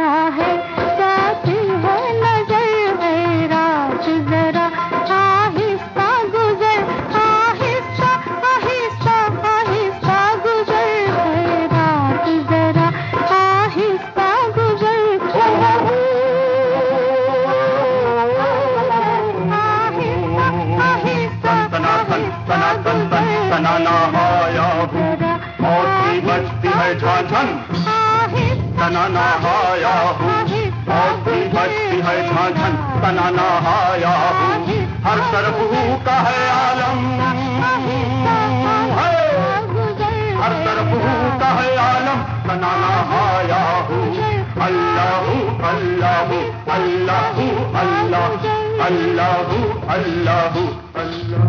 है, कैसी है नजर है रात जरा आहिस्ता गुजर, आहिस्ता आहिस्ता आहिस्ता गुजर है रात जरा आहिस्ता गुजर, आहिस्ता आहिस्ता तनाना हाया हूँ मौत की बजती है झांझन, तनाना हाया हूँ मौत की बजती है झांझन, तनाना हाया हूँ हर तरफ का है आलम, हर तरफ का है आलम, तनाना हाया हूँ अल्लाह अल्लाह अल्लाह अल्लाह अल्लाह अल्लाह अल्लाह।